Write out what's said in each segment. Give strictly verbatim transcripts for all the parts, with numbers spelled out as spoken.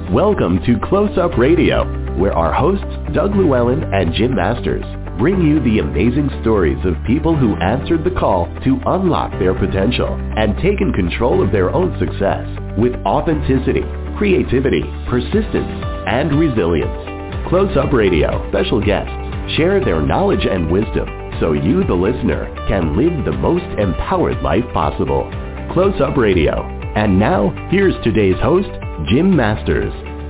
Welcome to Close Up Radio, where our hosts, Doug Llewellyn and Jim Masters, bring you the amazing stories of people who answered the call to unlock their potential and taken control of their own success with authenticity, creativity, persistence, and resilience. Close Up Radio special guests share their knowledge and wisdom so you, the listener, can live the most empowered life possible. Close Up Radio. And now, here's today's host, Jim Masters.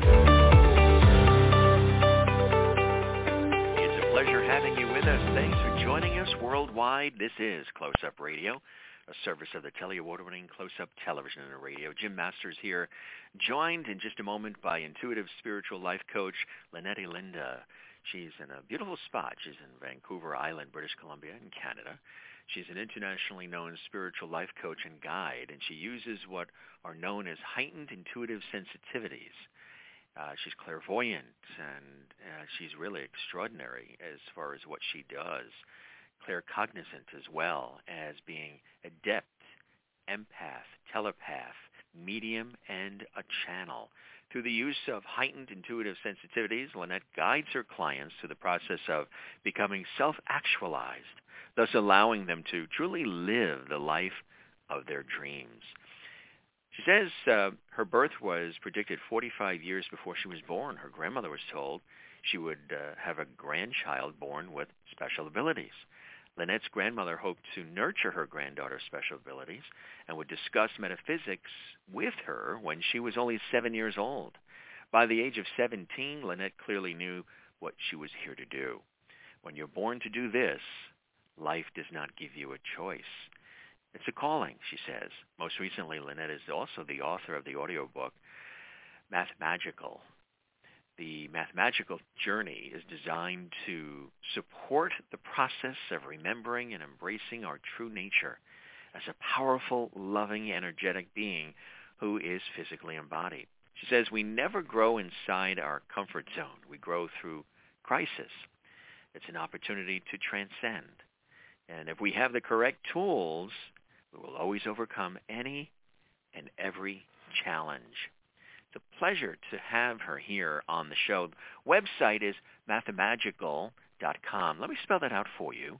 It's a pleasure having you with us. Thanks for joining us worldwide. This is Close Up Radio, a service of the Telly Award-winning Close Up Television and Radio. Jim Masters here, joined in just a moment by intuitive spiritual life coach Lynette Linda. She's in a beautiful spot. She's in Vancouver Island, British Columbia, in Canada. She's an internationally known spiritual life coach and guide, and she uses what are known as heightened intuitive sensitivities. Uh, she's clairvoyant, and uh, she's really extraordinary as far as what she does. Claircognizant as well as being adept, empath, telepath, medium, and a channel. Through the use of heightened intuitive sensitivities, Lynette guides her clients through the process of becoming self-actualized, thus allowing them to truly live the life of their dreams. She says uh, her birth was predicted forty-five years before she was born. Her grandmother was told she would uh, have a grandchild born with special abilities. Lynette's grandmother hoped to nurture her granddaughter's special abilities and would discuss metaphysics with her when she was only seven years old. By the age of seventeen, Lynette clearly knew what she was here to do. When you're born to do this, life does not give you a choice. It's a calling, she says. Most recently, Lynette is also the author of the audiobook, Mathmagical. The Mathmagical journey is designed to support the process of remembering and embracing our true nature as a powerful, loving, energetic being who is physically embodied. She says we never grow inside our comfort zone. We grow through crisis. It's an opportunity to transcend. And if we have the correct tools, we will always overcome any and every challenge. It's a pleasure to have her here on the show. The website is mathmagical dot com. Let me spell that out for you.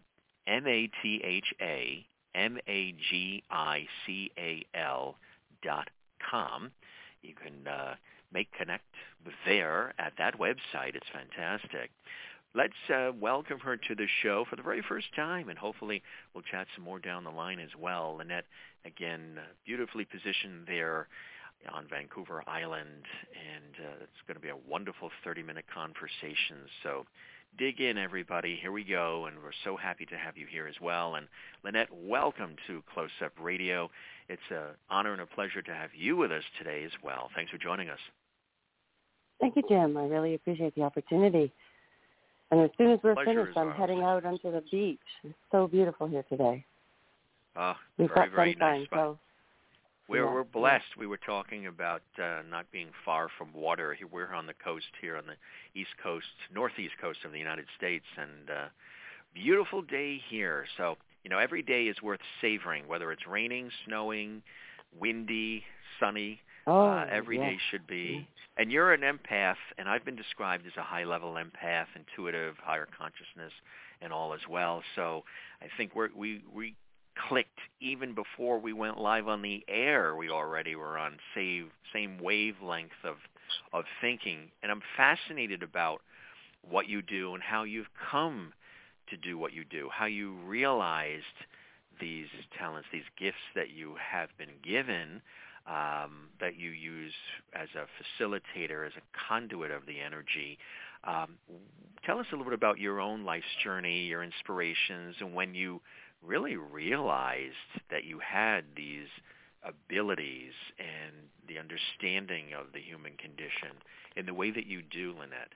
M A T H A M A G I C A L dot com. You can uh, make connect there at that website. It's fantastic. Let's uh, welcome her to the show for the very first time, and hopefully we'll chat some more down the line as well. Lynette, again, uh, beautifully positioned there on Vancouver Island, and uh, it's going to be a wonderful thirty-minute conversation. So dig in, everybody. Here we go, and we're so happy to have you here as well. And Lynette, welcome to Close Up Radio. It's an honor and a pleasure to have you with us today as well. Thanks for joining us. Thank you, Jim. I really appreciate the opportunity. And as soon as we're Pleasure finished, I'm heading out onto the beach. It's so beautiful here today. Oh, We've very, got very sunshine, nice spot. So, we're, yeah, we're blessed. We were talking about uh, not being far from water. We're on the coast here on the east coast, northeast coast of the United States, and uh, beautiful day here. So, you know, every day is worth savoring, whether it's raining, snowing, windy, sunny. Oh, uh, every yeah. day should be. And you're an empath, and I've been described as a high-level empath, intuitive, higher consciousness, and all as well. So I think we're, we we clicked even before we went live on the air. We already were on same same wavelength of of thinking, and I'm fascinated about what you do and how you've come to do what you do, how you realized these talents, these gifts that you have been given. Um, that you use as a facilitator, as a conduit of the energy. Um, tell us a little bit about your own life's journey, your inspirations, and when you really realized that you had these abilities and the understanding of the human condition in the way that you do, Lynette.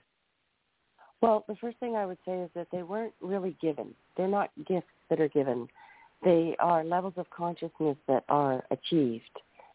Well, the first thing I would say is that they weren't really given. They're not gifts that are given. They are levels of consciousness that are achieved.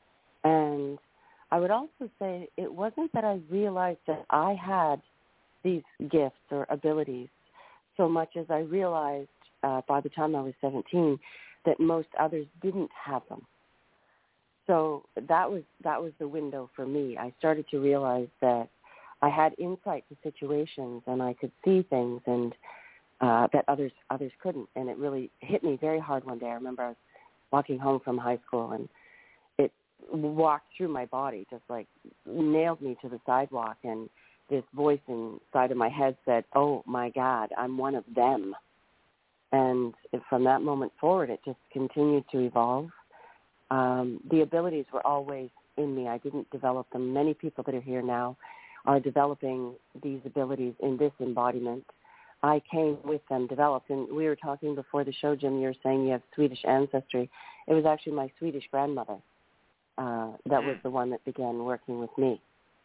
And I would also say it wasn't that I realized that I had these gifts or abilities so much as I realized uh, by the time I was seventeen that most others didn't have them. So that was that was the window for me. I started to realize that I had insight to situations and I could see things and uh, that others others couldn't. And it really hit me very hard one day. I remember I was walking home from high school and it walked through my body, just like nailed me to the sidewalk. And this voice inside of my head said, "Oh my God, I'm one of them." And from that moment forward, it just continued to evolve. Um, the abilities were always in me. I didn't develop them. Many people that are here now are developing these abilities in this embodiment. I came with them developed. And we were talking before the show, Jim, you were saying you have Swedish ancestry. It was actually my Swedish grandmother uh, that was the one that began working with me.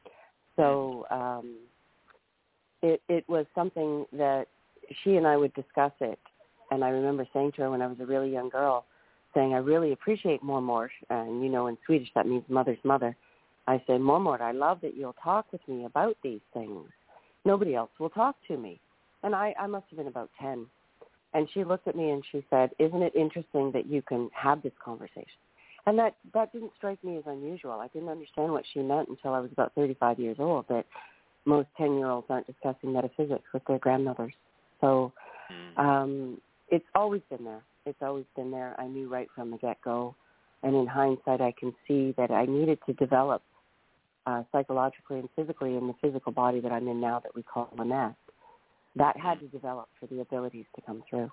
So um, it, it was something that she and I would discuss it. And I remember saying to her when I was a really young girl, saying, I really appreciate mormor, and, you know, in Swedish that means mother's mother. I say, mormor, I love that you'll talk with me about these things. Nobody else will talk to me. And I, I must have been about ten. And she looked at me and she said, isn't it interesting that you can have this conversation? And that, that didn't strike me as unusual. I didn't understand what she meant until I was about thirty-five years old, that most ten-year-olds aren't discussing metaphysics with their grandmothers. So um, it's always been there. It's always been there. I knew right from the get-go. And in hindsight, I can see that I needed to develop uh, psychologically and physically in the physical body that I'm in now that we call a nest. That had to develop for the abilities to come through.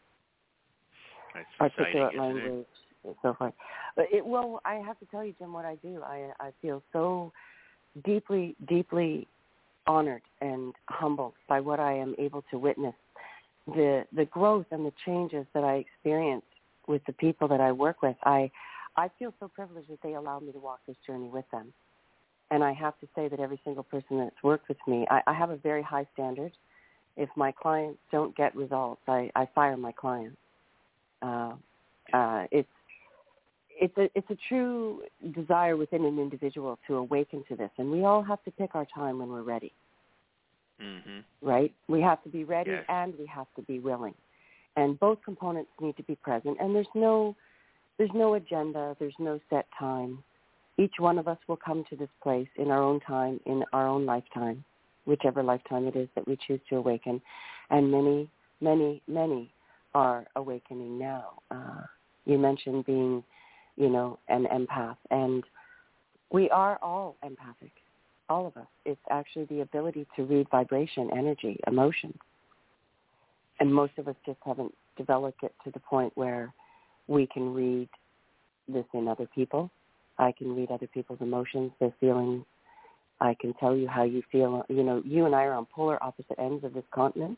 That's articulate exciting, language isn't it? and so forth. But it, well, I have to tell you, Jim, what I do. I, I feel so deeply, deeply honored and humbled by what I am able to witness. The the growth and the changes that I experience with the people that I work with, I I feel so privileged that they allow me to walk this journey with them. And I have to say that every single person that's worked with me, I, I have a very high standard. If my clients don't get results, I, I fire my clients. Uh, uh, it's it's a it's a true desire within an individual to awaken to this, and we all have to pick our time when we're ready. Mm-hmm. Right? We have to be ready Yes. and we have to be willing. And both components need to be present. And there's no there's no agenda, there's no set time. Each one of us will come to this place in our own time, in our own lifetime, whichever lifetime it is that we choose to awaken. And many, many, many are awakening now. Uh, you mentioned being, you know, an empath. And we are all empathic. All of us. It's actually the ability to read vibration, energy, emotion. And most of us just haven't developed it to the point where we can read this in other people. I can read other people's emotions, their feelings. I can tell you how you feel. You know, you and I are on polar opposite ends of this continent.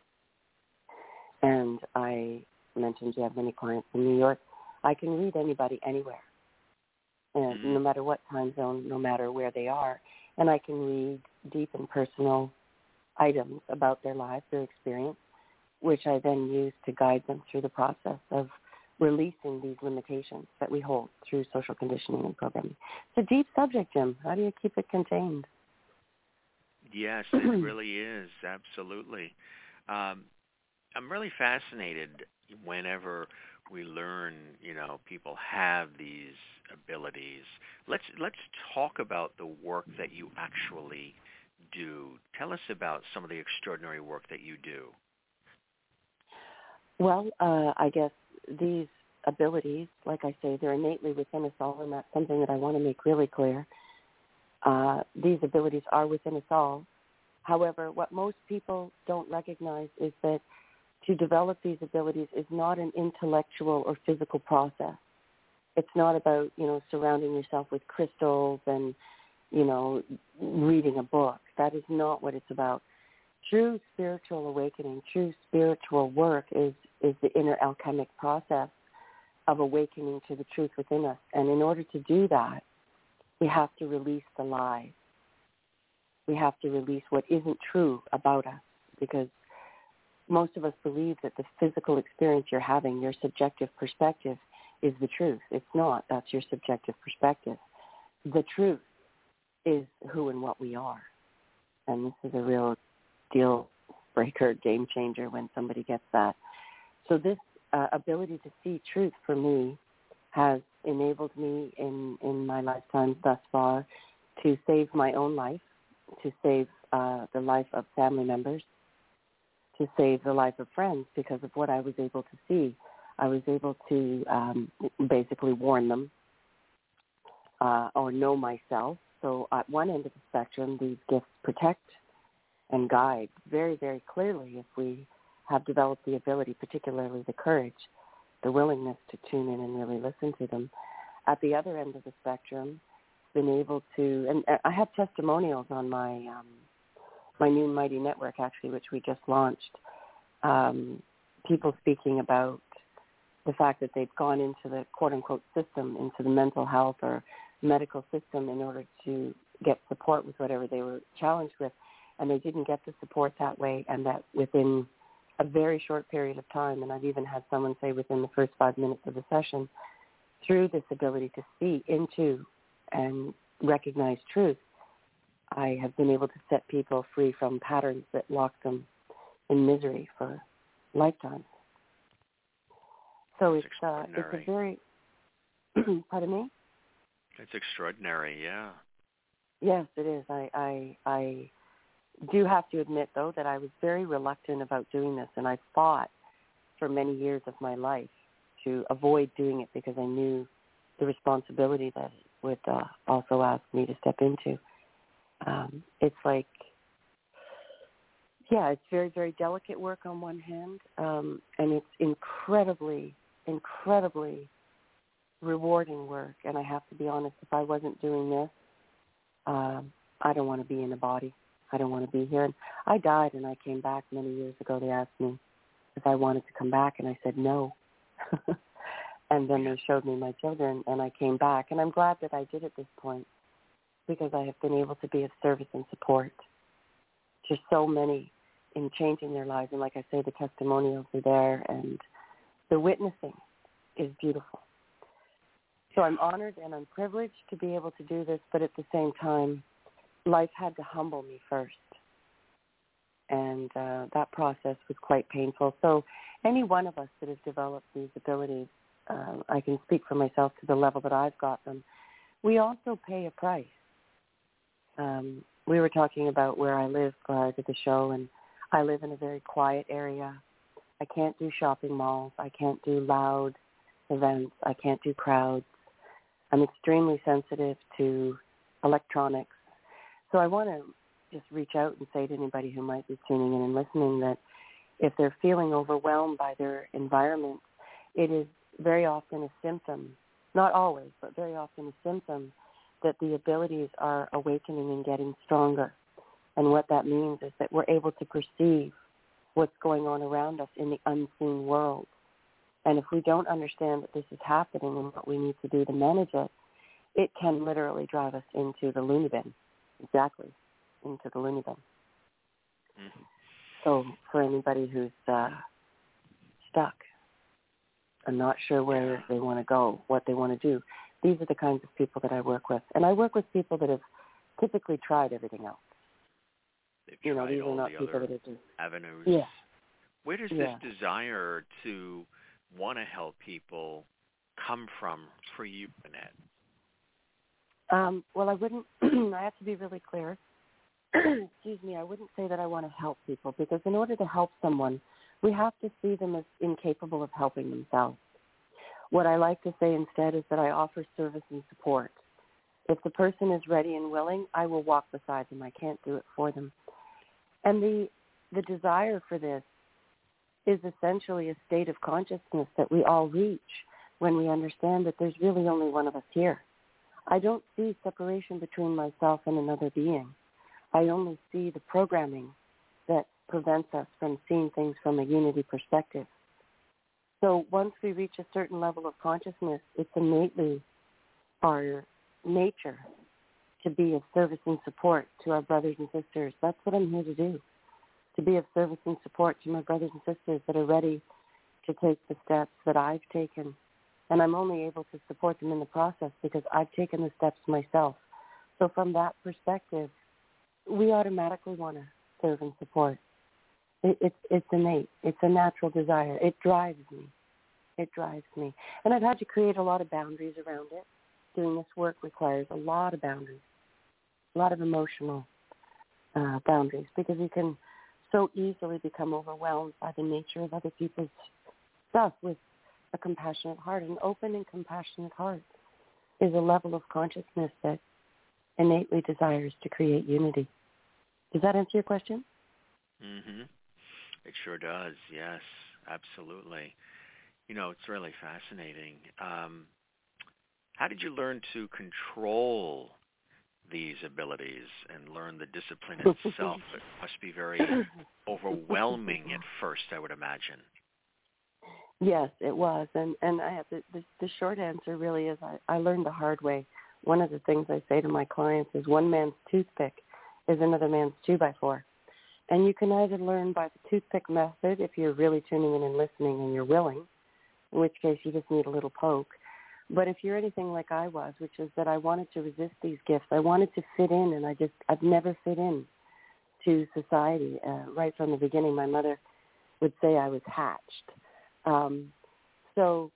And I mentioned you have many clients in New York. I can read anybody anywhere, and Mm-hmm. no matter what time zone, no matter where they are. And I can read deep and personal items about their lives, their experience, which I then use to guide them through the process of releasing these limitations that we hold through social conditioning and programming. It's a deep subject, Jim. How do you keep it contained? Yes, it really is. Absolutely. Um, I'm really fascinated whenever we learn, you know, people have these abilities. Let's let's talk about the work that you actually do. Tell us about some of the extraordinary work that you do. Well, uh, I guess these abilities, like I say, they're innately within us all, and that's something that I want to make really clear. Uh, these abilities are within us all. However, what most people don't recognize is that to develop these abilities is not an intellectual or physical process. It's not about, you know, surrounding yourself with crystals and, you know, reading a book. That is not what it's about. True spiritual awakening, true spiritual work is, is the inner alchemic process of awakening to the truth within us. And in order to do that, we have to release the lies. We have to release what isn't true about us, because most of us believe that the physical experience you're having, your subjective perspective, is the truth. It's not. That's your subjective perspective. The truth is who and what we are. And this is a real deal breaker, game changer when somebody gets that. So this uh, ability to see truth for me has enabled me in, in my lifetime thus far to save my own life, to save uh, the life of family members, to save the life of friends because of what I was able to see. I was able to um, basically warn them uh, or know myself. So at one end of the spectrum, these gifts protect and guide very, very clearly if we have developed the ability, particularly the courage, the willingness to tune in and really listen to them. At the other end of the spectrum, been able to, and I have testimonials on my um, my new Mighty Network, actually, which we just launched, um, people speaking about the fact that they've gone into the quote-unquote system, into the mental health or medical system in order to get support with whatever they were challenged with, and they didn't get the support that way, and that within a very short period of time, and I've even had someone say within the first five minutes of the session, through this ability to see into and recognize truth, I have been able to set people free from patterns that lock them in misery for lifetimes. So it's uh, it's a very, pardon me? It's extraordinary, yeah. Yes, it is. I, I I do have to admit, though, that I was very reluctant about doing this, and I fought for many years of my life to avoid doing it because I knew the responsibility that it would uh, also ask me to step into. Um, it's like, yeah, it's very, very delicate work on one hand, um, and it's incredibly, incredibly rewarding work. And I have to be honest, if I wasn't doing this, um, I don't want to be in a body. I don't want to be here. And I died and I came back many years ago. They asked me if I wanted to come back, and I said no. And then they showed me my children, and I came back. And I'm glad that I did at this point because I have been able to be of service and support to so many in changing their lives. And like I say, the testimonials are there, and the witnessing is beautiful. So I'm honored and I'm privileged to be able to do this, but at the same time, life had to humble me first. And uh, that process was quite painful. So any one of us that has developed these abilities, uh, I can speak for myself to the level that I've got them, we also pay a price. Um, we were talking about where I live prior to the show, and I live in a very quiet area. I can't do shopping malls. I can't do loud events. I can't do crowds. I'm extremely sensitive to electronics. So I want to just reach out and say to anybody who might be tuning in and listening that if they're feeling overwhelmed by their environment, it is very often a symptom, not always, but very often a symptom that the abilities are awakening and getting stronger. And what that means is that we're able to perceive what's going on around us in the unseen world. And if we don't understand that this is happening and what we need to do to manage it, it can literally drive us into the loony bin. Exactly, into the loony bin. Mm-hmm. So for anybody who's uh, stuck and not sure where they want to go, what they want to do, these are the kinds of people that I work with. And I work with people that have typically tried everything else. They've you know, tried these all are not the people other that are just, avenues. Yeah. Where does yeah. this desire to want to help people come from for you, Annette? Um, well, I wouldn't, I have to be really clear. Excuse me, I wouldn't say that I want to help people, because in order to help someone, we have to see them as incapable of helping themselves. What I like to say instead is that I offer service and support. If the person is ready and willing, I will walk beside them. I can't do it for them. And the the desire for this is essentially a state of consciousness that we all reach when we understand that there's really only one of us here. I don't see separation between myself and another being. I only see the programming that prevents us from seeing things from a unity perspective. So once we reach a certain level of consciousness, it's innately our nature to be of service and support to our brothers and sisters. That's what I'm here to do, to be of service and support to my brothers and sisters that are ready to take the steps that I've taken. And I'm only able to support them in the process because I've taken the steps myself. So from that perspective, we automatically want to serve and support. It, it's, it's innate. It's a natural desire. It drives me. It drives me. And I've had to create a lot of boundaries around it. Doing this work requires a lot of boundaries, a lot of emotional uh, boundaries, because you can so easily become overwhelmed by the nature of other people's stuff. With a compassionate heart, an open and compassionate heart is a level of consciousness that innately desires to create unity. Does that answer your question? Mm-hmm. It sure does, yes, absolutely. You know, it's really fascinating. Um, how did you learn to control these abilities and learn the discipline itself? It must be very overwhelming at first, I would imagine. Yes, it was. And, and I have the, the, the short answer really is I, I learned the hard way. One of the things I say to my clients is one man's toothpick is another man's two-by-four. And you can either learn by the toothpick method if you're really tuning in and listening and you're willing, in which case you just need a little poke. But if you're anything like I was, which is that I wanted to resist these gifts, I wanted to fit in, and I just, I've never fit in to society. Uh, right from the beginning, my mother would say I was hatched. Um, so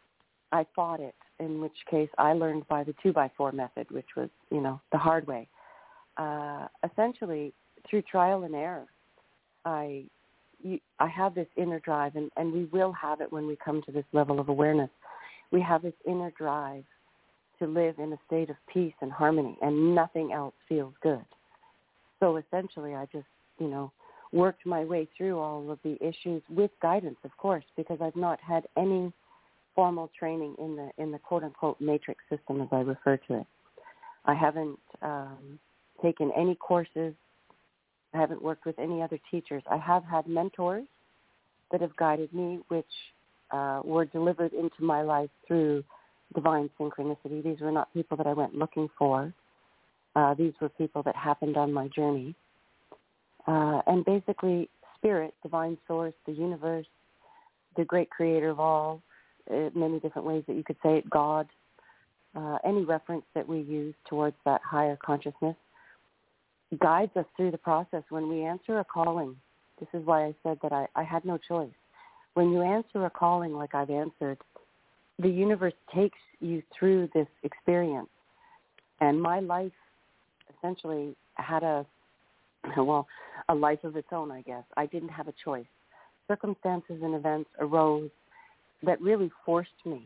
I fought it, in which case I learned by the two-by-four method, which was, you know, the hard way. Uh, essentially, through trial and error, I, you, I have this inner drive, and, and we will have it when we come to this level of awareness. We have this inner drive to live in a state of peace and harmony, and nothing else feels good. So essentially, I just, you know, worked my way through all of the issues with guidance, of course, because I've not had any formal training in the in the quote-unquote matrix system, as I refer to it. I haven't um, taken any courses. I haven't worked with any other teachers. I have had mentors that have guided me, which uh, were delivered into my life through divine synchronicity. These were not people that I went looking for. Uh, these were people that happened on my journey. Uh, and basically, spirit, divine source, the universe, the great creator of all, uh, many different ways that you could say it, God, uh, any reference that we use towards that higher consciousness, guides us through the process. When we answer a calling, this is why I said that I, I had no choice. When you answer a calling like I've answered, the universe takes you through this experience. And my life essentially had a, well, a life of its own, I guess. I didn't have a choice. Circumstances and events arose that really forced me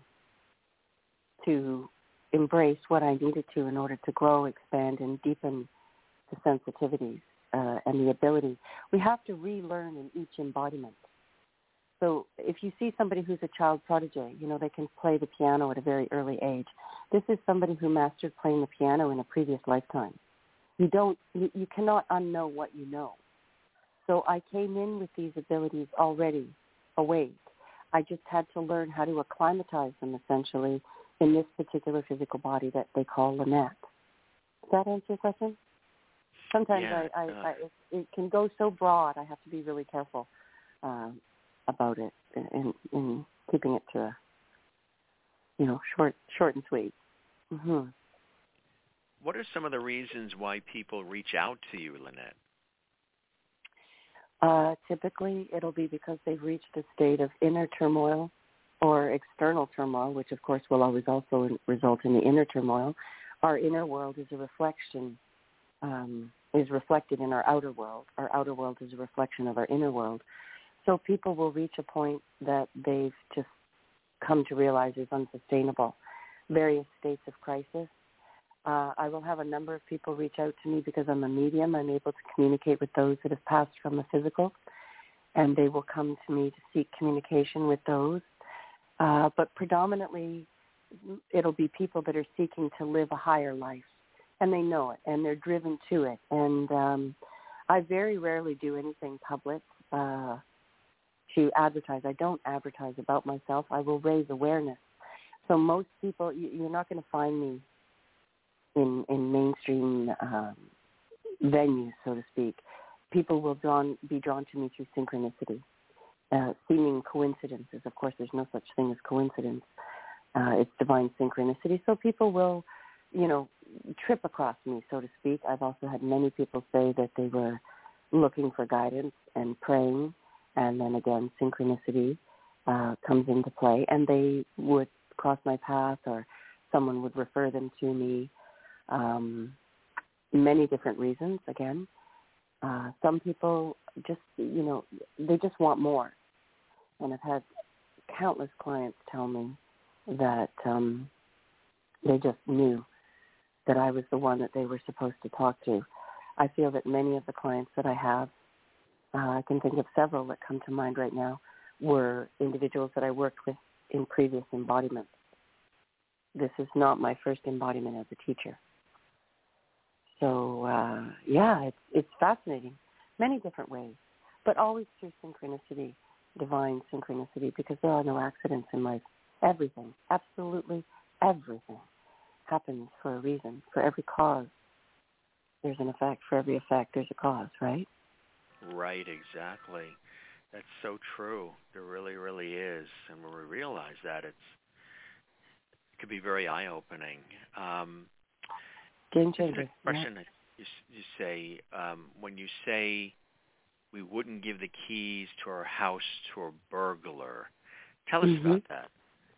to embrace what I needed to in order to grow, expand, and deepen the sensitivities uh, and the ability. We have to relearn in each embodiment. So if you see somebody who's a child prodigy, you know, they can play the piano at a very early age. This is somebody who mastered playing the piano in a previous lifetime. You don't, you, you cannot unknow what you know. So I came in with these abilities already awake. I just had to learn how to acclimatize them, essentially, in this particular physical body that they call Lynette. Does that answer your question? Sometimes yeah, I, I, uh, I it, it can go so broad, I have to be really careful uh, about it in, in keeping it to a, you know, short, short and sweet. Mm-hmm. What are some of the reasons why people reach out to you, Lynette? Uh, typically, it'll be because they've reached a state of inner turmoil or external turmoil, which, of course, will always also result in the inner turmoil. Our inner world is a reflection, um, is reflected in our outer world. Our outer world is a reflection of our inner world. So people will reach a point that they've just come to realize is unsustainable. Various states of crisis. Uh, I will have a number of people reach out to me because I'm a medium. I'm able to communicate with those that have passed from the physical, and they will come to me to seek communication with those. Uh, but predominantly, it'll be people that are seeking to live a higher life, and they know it, and they're driven to it. And um, I very rarely do anything public uh, to advertise. I don't advertise about myself. I will raise awareness. So most people, you, you're not going to find me in, in mainstream um, venues, so to speak. People will drawn, be drawn to me through synchronicity, uh, seeming coincidences. Of course, there's no such thing as coincidence. Uh, it's divine synchronicity. So people will, you know, trip across me, so to speak. I've also had many people say that they were looking for guidance and praying, and then again, synchronicity uh, comes into play, and they would cross my path or someone would refer them to me. Um, many different reasons, again. Uh, some people just, you know, they just want more. And I've had countless clients tell me that um, they just knew that I was the one that they were supposed to talk to. I feel that many of the clients that I have, uh, I can think of several that come to mind right now, were individuals that I worked with in previous embodiments. This is not my first embodiment as a teacher. So, uh, yeah, it's, it's fascinating, many different ways, but always through synchronicity, divine synchronicity, because there are no accidents in life. Everything, absolutely everything happens for a reason. For every cause, there's an effect. For every effect, there's a cause, right? Right, exactly. That's so true. There really, really is. And when we realize that, it's it could be very eye-opening. Um, Game changer. Question: Yeah. you, you say um, when you say we wouldn't give the keys to our house to a burglar. Tell us mm-hmm. about that.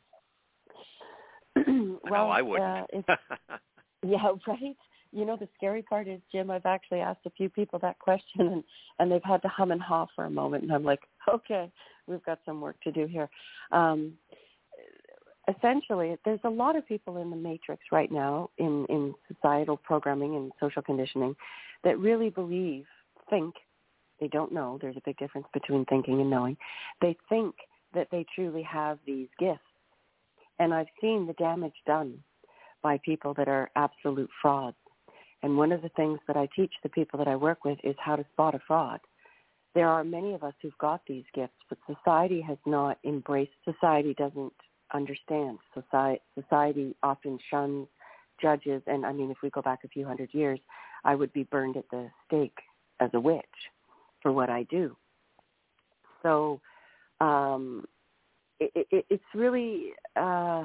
Well, no, I wouldn't. Uh, it's, yeah, right. You know, the scary part is, Jim, I've actually asked a few people that question, and, and they've had to hum and haw for a moment, and I'm like, okay, we've got some work to do here. Um, essentially, there's a lot of people in the matrix right now in, in societal programming and social conditioning that really believe, think, they don't know, there's a big difference between thinking and knowing, they think that they truly have these gifts. And I've seen the damage done by people that are absolute frauds. And one of the things that I teach the people that I work with is how to spot a fraud. There are many of us who've got these gifts, but society has not embraced, society doesn't understand. Society, society often shuns, judges, and I mean, if we go back a few hundred years, I would be burned at the stake as a witch for what I do. So um, it, it, it's really, uh,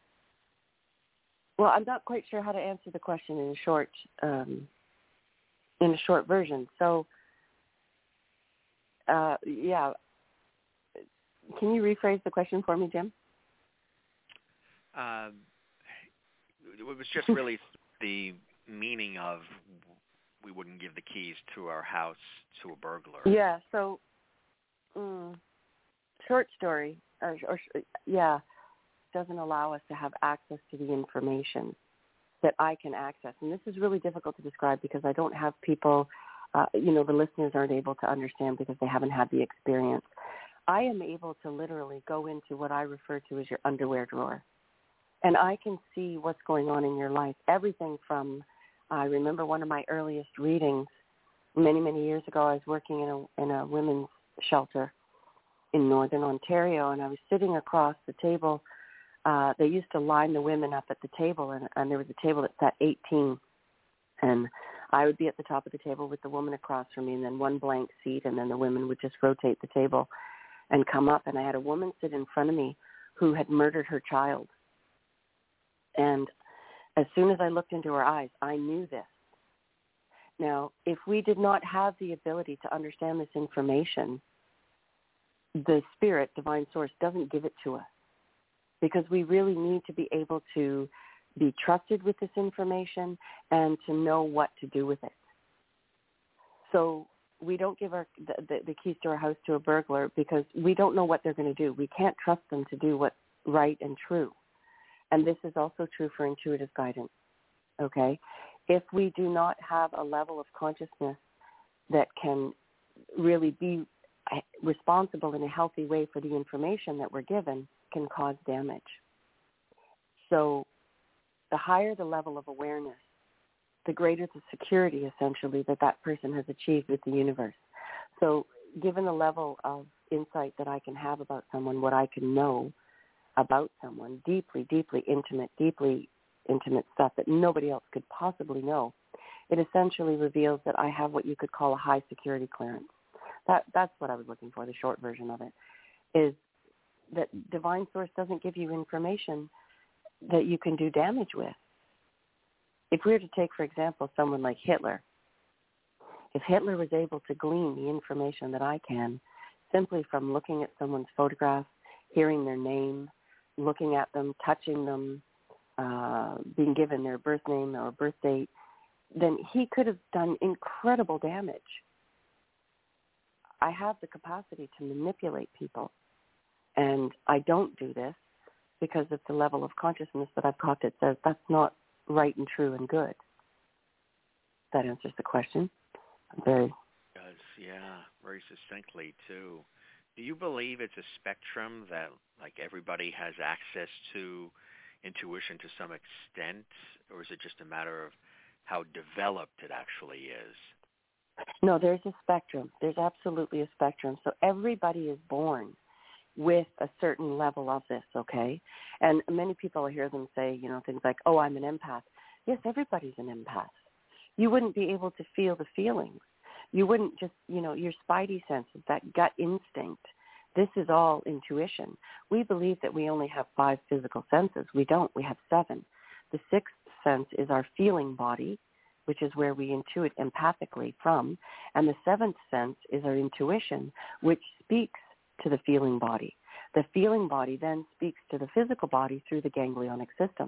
well, I'm not quite sure how to answer the question in a short, um, in a short version. So, uh, yeah, can you rephrase the question for me, Jim? Um, it was just really the meaning of we wouldn't give the keys to our house to a burglar. Yeah, so, mm, short story, or, or yeah, doesn't allow us to have access to the information that I can access. And this is really difficult to describe because I don't have people, uh, you know, the listeners aren't able to understand because they haven't had the experience. I am able to literally go into what I refer to as your underwear drawer. And I can see what's going on in your life. Everything from, I remember one of my earliest readings many, many years ago. I was working in a, in a women's shelter in Northern Ontario, and I was sitting across the table. Uh, they used to line the women up at the table, and, and there was a table that sat eighteen. And I would be at the top of the table with the woman across from me, and then one blank seat, and then the women would just rotate the table and come up. And I had a woman sit in front of me who had murdered her child. And as soon as I looked into her eyes, I knew this. Now, if we did not have the ability to understand this information, the spirit, divine source, doesn't give it to us because we really need to be able to be trusted with this information and to know what to do with it. So we don't give our the, the, the keys to our house to a burglar because we don't know what they're going to do. We can't trust them to do what's right and true. And this is also true for intuitive guidance, okay? If we do not have a level of consciousness that can really be responsible in a healthy way for the information that we're given, can cause damage. So the higher the level of awareness, the greater the security, essentially, that that person has achieved with the universe. So given the level of insight that I can have about someone, what I can know about someone, deeply, deeply intimate, deeply intimate stuff that nobody else could possibly know, it essentially reveals that I have what you could call a high security clearance. That That's what I was looking for, the short version of it, is that divine source doesn't give you information that you can do damage with. If we were to take, for example, someone like Hitler, if Hitler was able to glean the information that I can simply from looking at someone's photograph hearing their name, looking at them, touching them, uh, being given their birth name or birth date, then he could have done incredible damage. I have the capacity to manipulate people, and I don't do this because it's a level of consciousness that I've got that says that's not right and true and good. That answers the question. I'm very... It does, yeah, very succinctly, too. Do you believe it's a spectrum that, like, everybody has access to intuition to some extent, or is it just a matter of how developed it actually is? No, there's a spectrum. There's absolutely a spectrum. So everybody is born with a certain level of this, okay? And many people, I hear them say, you know, things like, oh, I'm an empath. Yes, everybody's an empath. You wouldn't be able to feel the feelings. You wouldn't just, you know, your spidey senses, that gut instinct. This is all intuition. We believe that we only have five physical senses. We don't. We have seven. The sixth sense is our feeling body, which is where we intuit empathically from. And the seventh sense is our intuition, which speaks to the feeling body. The feeling body then speaks to the physical body through the ganglionic system.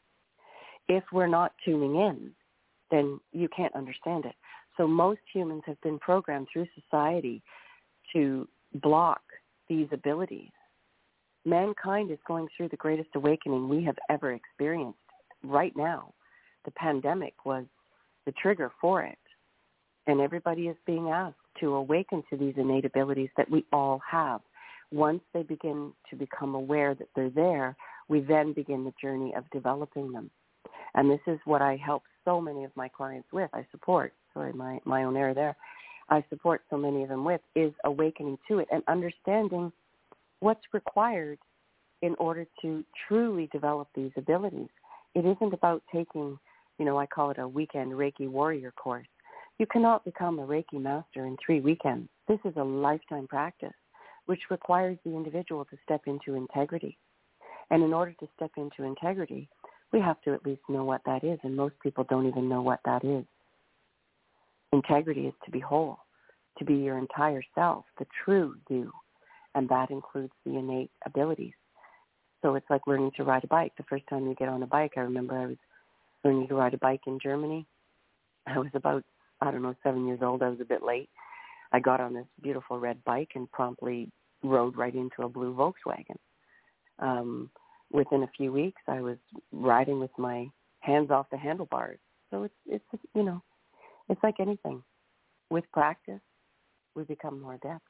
If we're not tuning in, then you can't understand it. So most humans have been programmed through society to block these abilities. Mankind is going through the greatest awakening we have ever experienced right now. The pandemic was the trigger for it. And everybody is being asked to awaken to these innate abilities that we all have. Once they begin to become aware that they're there, we then begin the journey of developing them. And this is what I help so many of my clients with. I support, sorry, my, my own error there. I support so many of them with is awakening to it and understanding what's required in order to truly develop these abilities. It isn't about taking, you know, I call it a weekend Reiki warrior course. You cannot become a Reiki master in three weekends. This is a lifetime practice, which requires the individual to step into integrity. And in order to step into integrity, we have to at least know what that is, and most people don't even know what that is. Integrity is to be whole, to be your entire self, the true you, and that includes the innate abilities. So it's like learning to ride a bike. The first time you get on a bike, I remember I was learning to ride a bike in Germany. I was about, I don't know, seven years old. I was a bit late. I got on this beautiful red bike and promptly rode right into a blue Volkswagen. Um, within a few weeks, I was riding with my hands off the handlebars. So it's, it's you know, it's like anything. With practice, we become more adept.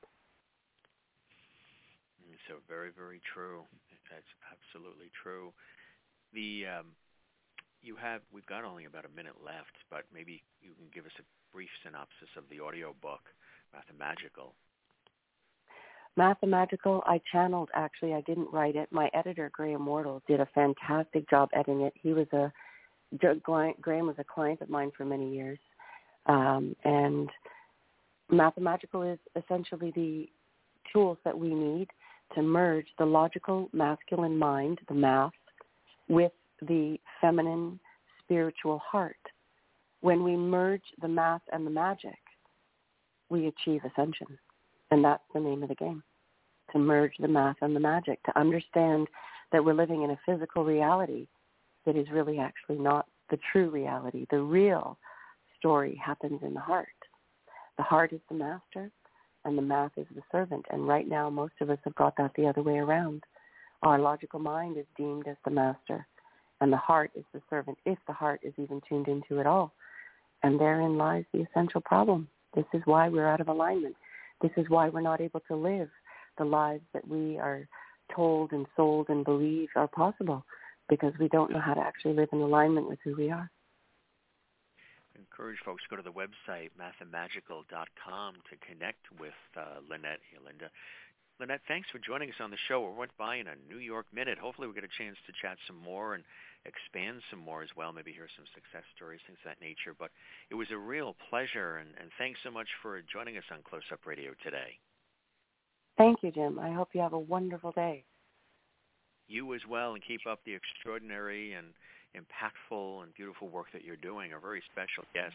So very, very true. That's absolutely true. The um, you have we've got only about a minute left, but maybe you can give us a brief synopsis of the audio book, Mathemagical. Mathemagical, I channeled, actually. I didn't write it. My editor, Graham Wardle, did a fantastic job editing it. He was a, Graham was a client of mine for many years. Um, and Mathemagical is essentially the tools that we need to merge the logical masculine mind, the math, with the feminine spiritual heart. When we merge the math and the magic, we achieve ascension. And that's the name of the game, to merge the math and the magic, to understand that we're living in a physical reality that is really actually not the true reality. The real story happens in the heart. The heart is the master, and the math is the servant. And right now, most of us have got that the other way around. Our logical mind is deemed as the master, and the heart is the servant, if the heart is even tuned into it all. And therein lies the essential problem. This is why we're out of alignment. This is why we're not able to live the lives that we are told and sold and believe are possible, because we don't know how to actually live in alignment with who we are. I encourage folks to go to the website, mathemagical dot com, to connect with uh, Lynette and Linda. Lynette, thanks for joining us on the show. We went by in a New York minute. Hopefully we get a chance to chat some more and expand some more as well, maybe hear some success stories, things of that nature. But it was a real pleasure, and, and thanks so much for joining us on Close Up Radio today. Thank you, Jim. I hope you have a wonderful day. You as well, and keep up the extraordinary and impactful and beautiful work that you're doing. Our very special guest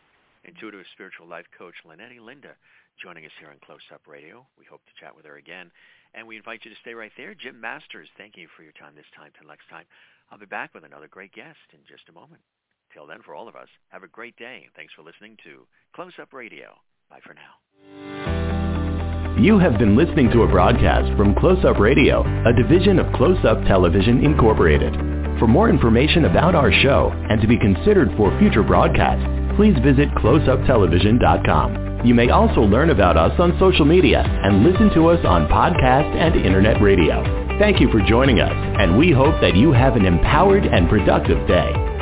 intuitive spiritual life coach Lynette Linda, joining us here on Close Up Radio. We hope to chat with her again, and we invite you to stay right there. Jim Masters, thank you for your time this time. Till next time, I'll be back with another great guest in just a moment. Till then, for all of us, have a great day. Thanks for listening to Close Up Radio. Bye for now. You have been listening to a broadcast from Close Up Radio, a division of Close Up Television Incorporated. For more information about our show and to be considered for future broadcasts, please visit close up television dot com. You may also learn about us on social media and listen to us on podcast and internet radio. Thank you for joining us, and we hope that you have an empowered and productive day.